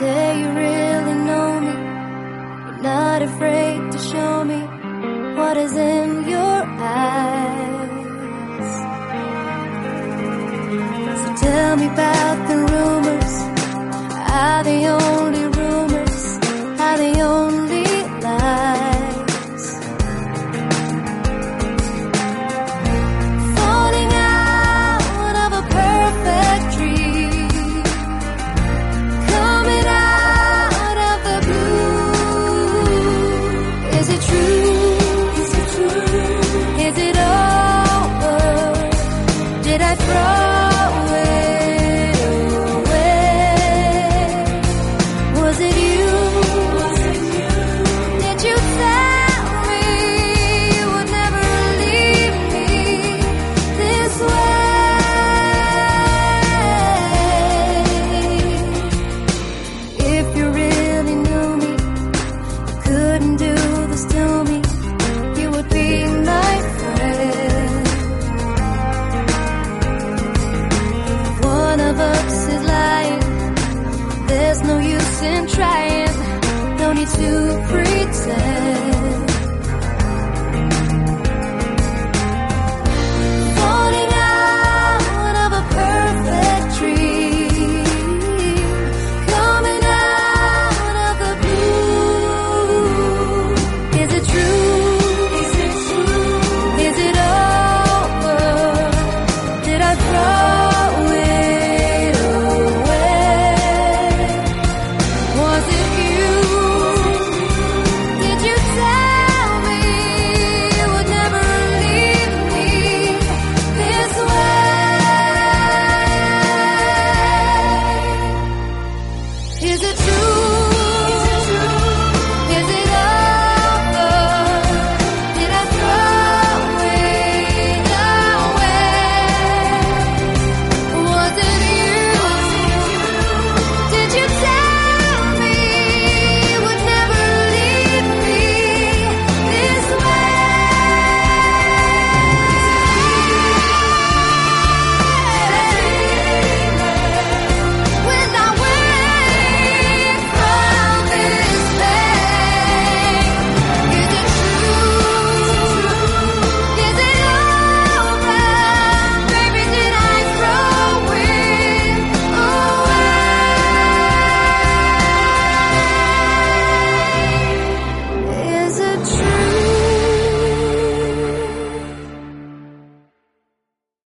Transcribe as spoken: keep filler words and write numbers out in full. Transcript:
say you really know me, you're not afraid to show me what is in your eyes. So tell me about the rumors, are they only rumors, are they only lies? Falling out of a perfect dream, coming out of the blue. Is it true? Is it true? Is it over? Did I throw it away? Was it you? Was it you? Did you tell me you would never leave me this way? If you really knew me, you couldn't do this to me, you would be my friend. If one of us is lying, there's no use in trying, no need to pretend.